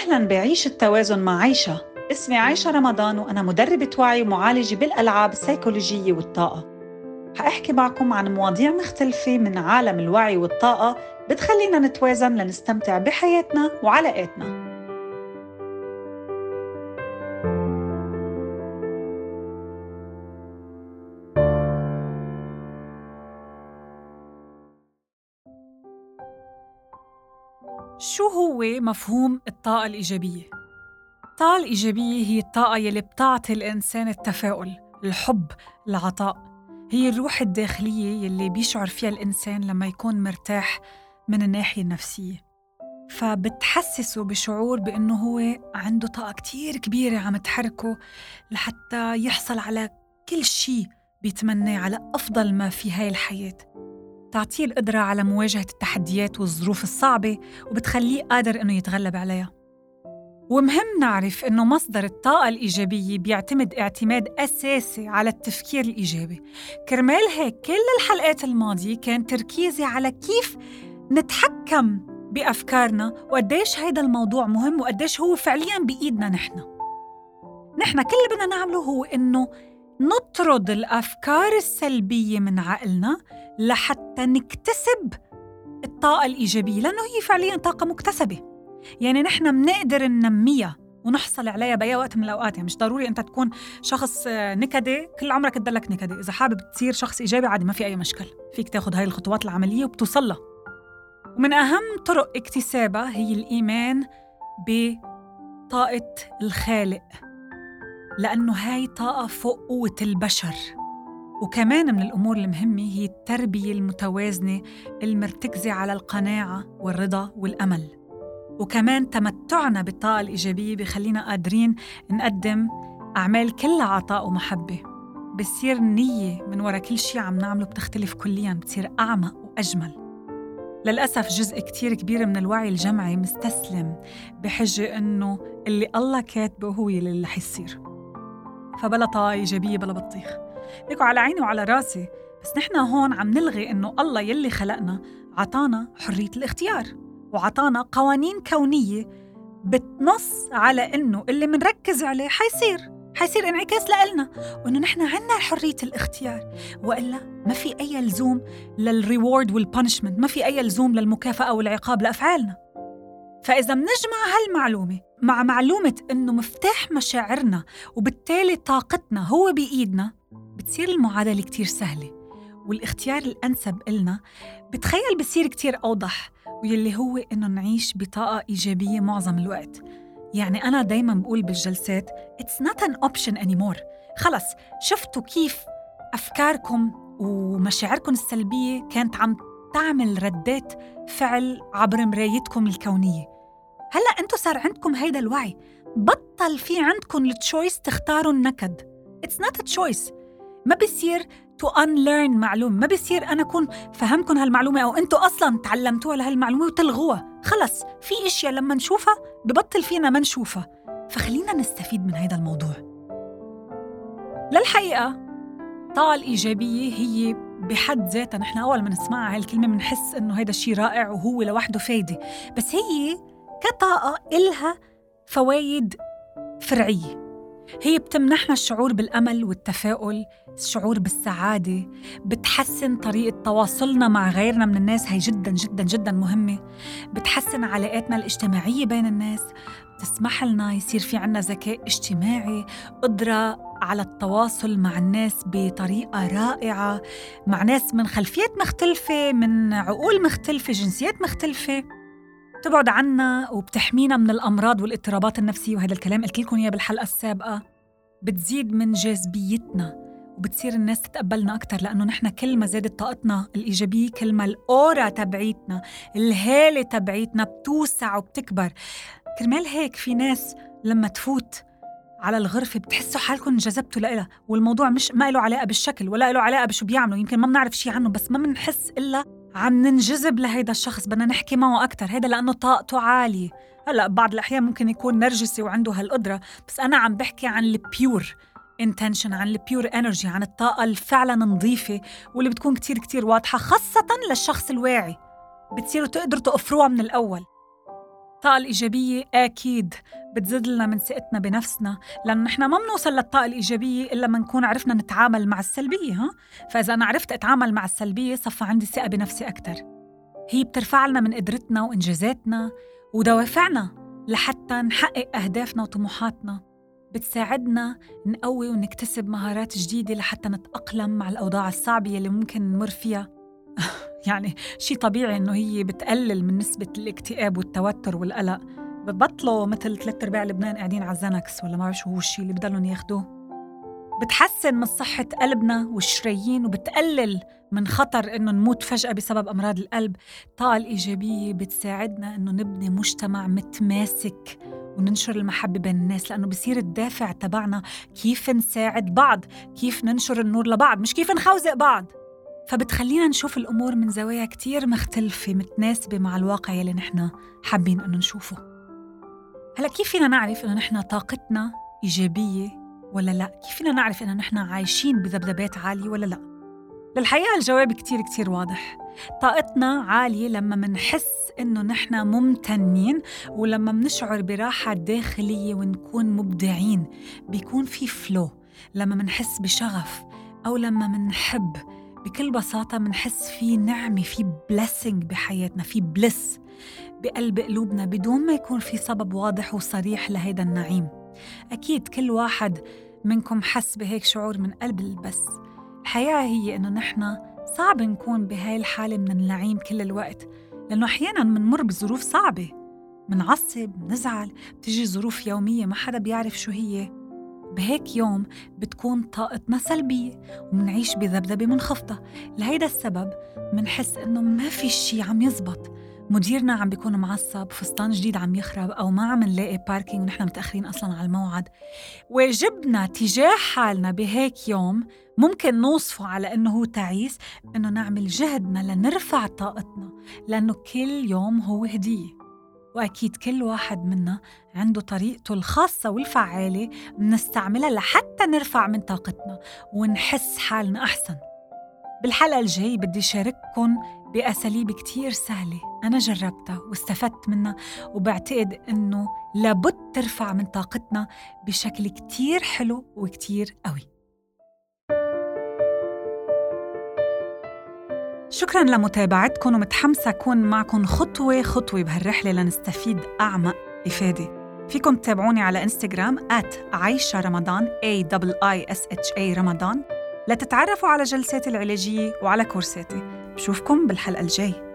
أهلاً بعيش التوازن مع عيشة. اسمي عيشة رمضان وأنا مدربة وعي ومعالجة بالألعاب السيكولوجية والطاقة. حأحكي معكم عن مواضيع مختلفة من عالم الوعي والطاقة بتخلينا نتوازن لنستمتع بحياتنا وعلاقاتنا. شو هو مفهوم الطاقة الإيجابية؟ الطاقة الإيجابية هي الطاقة يلي بتعطي الإنسان التفاؤل، الحب، العطاء. هي الروح الداخلية يلي بيشعر فيها الإنسان لما يكون مرتاح من الناحية النفسية، فبتحسسه بشعور بأنه هو عنده طاقة كتير كبيرة عم تحركه لحتى يحصل على كل شيء بيتمناه، على أفضل ما في هاي الحياة. تعطيه القدرة على مواجهة التحديات والظروف الصعبة وبتخليه قادر إنه يتغلب عليها. ومهم نعرف إنه مصدر الطاقة الإيجابية بيعتمد اعتماد أساسي على التفكير الإيجابي. كرمال هيك كل الحلقات الماضية كان تركيزي على كيف نتحكم بأفكارنا وقديش هيدا الموضوع مهم وقديش هو فعلياً بإيدنا نحن كل اللي بدنا نعمله هو إنه نطرد الأفكار السلبية من عقلنا لحتى نكتسب الطاقة الإيجابية، لأنه هي فعلياً طاقة مكتسبة. يعني نحن منقدر ننميها ونحصل عليها بأي وقت من الأوقات. يعني مش ضروري أنت تكون شخص نكدي كل عمرك تضلك نكدي. إذا حابب تصير شخص إيجابي عادي، ما في أي مشكل، فيك تاخد هاي الخطوات العملية وبتوصلها. ومن أهم طرق اكتسابها هي الإيمان بطاقة الخالق، لأنه هاي طاقة فوق قوة البشر. وكمان من الأمور المهمة هي التربية المتوازنة المرتكزة على القناعة والرضا والأمل. وكمان تمتعنا بالطاقة الإيجابية بيخلينا قادرين نقدم أعمال كلها عطاء ومحبة. بتصير النية من وراء كل شيء عم نعمله بتختلف كلياً، بتصير أعمق وأجمل. للأسف جزء كتير كبير من الوعي الجمعي مستسلم بحجة إنه اللي الله كاتبه هو اللي رح يصير، فبلا طاقة إيجابية بلا بطيخ. ليكوا على عيني وعلى راسي، بس نحن هون عم نلغي إنه الله يلي خلقنا عطانا حرية الاختيار وعطانا قوانين كونية بتنص على إنه اللي منركز عليه حيصير انعكاس لإلنا، وإنه نحن عنا حرية الاختيار. وإلا ما في أي لزوم للريورد والبانشمنت، ما في أي لزوم للمكافأة والعقاب لأفعالنا. فإذا منجمع هالمعلومة مع معلومة إنه مفتاح مشاعرنا وبالتالي طاقتنا هو بإيدنا، بتصير المعادلة كتير سهلة والاختيار الأنسب إلنا بتخيل بصير كتير أوضح، واللي هو إنه نعيش بطاقة إيجابية معظم الوقت. يعني أنا دايماً بقول بالجلسات It's not an option anymore. خلص شفتوا كيف أفكاركم ومشاعركم السلبية كانت عم تعمل ردات فعل عبر مرايتكم الكونية. هلأ أنتوا صار عندكم هيدا الوعي، بطل في عندكم التشويس تختاروا النكد. It's not a choice. ما بيصير to unlearn معلومة، ما بيصير أنا أكون فهمكم هالمعلومة أو أنتوا أصلاً تعلمتوها لهالمعلومة وتلغوها. خلص في إشياء لما نشوفها ببطل فينا ما نشوفها، فخلينا نستفيد من هيدا الموضوع. للحقيقة الطاقة الإيجابية هي بحد ذاتها، نحن أول ما نسمعها هالكلمة منحس إنه هيدا الشيء رائع وهو لوحده فايدة، بس هي كطاقة إلها فوايد فرعية. هي بتمنحنا الشعور بالأمل والتفاؤل، الشعور بالسعادة، بتحسن طريقة تواصلنا مع غيرنا من الناس، هي جداً جداً جداً مهمة. بتحسن علاقاتنا الاجتماعية بين الناس، بتسمح لنا يصير في عنا ذكاء اجتماعي، قدرة على التواصل مع الناس بطريقة رائعة، مع ناس من خلفيات مختلفة، من عقول مختلفة، جنسيات مختلفة، تبعد عنا وبتحمينا من الأمراض والاضطرابات النفسية. وهذا الكلام قلت لكم إياه بالحلقة السابقة. بتزيد من جاذبيتنا وبتصير الناس تتقبلنا أكتر، لأنه نحن كل ما زادت طاقتنا الإيجابية كل ما الأورا تبعيتنا، الهالة تبعيتنا بتوسع وبتكبر. كرمال هيك في ناس لما تفوت على الغرفة بتحسوا حالكم انجذبتوا لإلها، والموضوع مش ما له علاقة بالشكل ولا له علاقة بشو بيعملوا، يمكن ما بنعرف شي عنه بس ما بنحس إلا عم ننجذب لهيدا الشخص، بدنا نحكي معه أكتر، هيدا لأنه طاقته عالية. هلأ بعض الأحيان ممكن يكون نرجسي وعنده هالقدرة، بس أنا عم بحكي عن البيور intention، عن البيور energy، عن الطاقة الفعلا نظيفة واللي بتكون كتير كتير واضحة، خاصة للشخص الواعي. بتصيروا تقدروا تقفروها من الأول. الطاقة الإيجابية أكيد بتزيد لنا من ثقتنا بنفسنا، لأن نحن ما بنوصل للطاقة الإيجابية إلا ما نكون عرفنا نتعامل مع السلبية. فإذا أنا عرفت أتعامل مع السلبية صفى عندي ثقة بنفسي أكتر. هي بترفع لنا من قدرتنا وإنجازاتنا ودوافعنا لحتى نحقق أهدافنا وطموحاتنا. بتساعدنا نقوي ونكتسب مهارات جديدة لحتى نتأقلم مع الأوضاع الصعبة اللي ممكن نمر فيها. يعني شيء طبيعي إنه هي بتقلل من نسبة الاكتئاب والتوتر والقلق. ببطلوا مثل 3/4 لبنان قاعدين على الزنكس ولا ما بعرف شو هو الشيء اللي بدلهم ياخدوه. بتحسن من صحة قلبنا والشرايين وبتقلل من خطر إنه نموت فجأة بسبب أمراض القلب. الطاقة الإيجابية بتساعدنا إنه نبني مجتمع متماسك وننشر المحبة بين الناس، لأنه بصير الدافع تبعنا كيف نساعد بعض، كيف ننشر النور لبعض، مش كيف نخوزق بعض. فبتخلينا نشوف الأمور من زوايا كتير مختلفة متناسبة مع الواقع اللي نحن حابين إنه نشوفه. هلأ كيف فينا نعرف إنه نحن طاقتنا إيجابية ولا لا؟ كيف فينا نعرف إنه نحن عايشين بذبذبات عالية ولا لا؟ للحقيقة الجواب كتير واضح. طاقتنا عالية لما منحس إنه نحن ممتنين، ولما منشعر براحة داخلية ونكون مبدعين. بيكون في فلو لما منحس بشغف، أو لما منحب. بكل بساطة منحس في نعمة، في بليسنج بحياتنا، في بلس بقلب قلوبنا بدون ما يكون في سبب واضح وصريح لهيدا النعيم. أكيد كل واحد منكم حس بهيك شعور من قلب. بس الحقيقة هي إنه نحن صعب نكون بهاي الحالة من النعيم كل الوقت، لأنه أحياناً منمر بظروف صعبة، منعصب، نزعل، بتجي ظروف يومية ما حدا بيعرف شو هي. بهيك يوم بتكون طاقتنا سلبية ومنعيش بذبذبة منخفضة. لهيدا السبب منحس إنه ما في شي عم يزبط. مديرنا عم بيكون معصب، فستان جديد عم يخرب، أو ما عم نلاقي باركينج ونحن متأخرين أصلاً على الموعد. واجبنا تجاه حالنا بهيك يوم ممكن نوصفه على إنه هو تعيس، إنه نعمل جهدنا لنرفع طاقتنا، لأنه كل يوم هو هدية. وأكيد كل واحد منا عنده طريقته الخاصة والفعالة منستعملها لحتى نرفع من طاقتنا ونحس حالنا أحسن. بالحلقة الجاي بدي شارككم بأساليب كتير سهلة أنا جربتها واستفدت منها، وبعتقد إنه لابد ترفع من طاقتنا بشكل كتير حلو وكتير قوي. شكراً لمتابعتكم، ومتحمسة أكون معكم خطوة خطوة بهالرحلة لنستفيد أعمق إفادة. فيكم تتابعوني على إنستغرام @عايشة رمضان AIISHA رمضان لتتعرفوا على جلساتي العلاجية وعلى كورساتي. بشوفكم بالحلقة الجاي.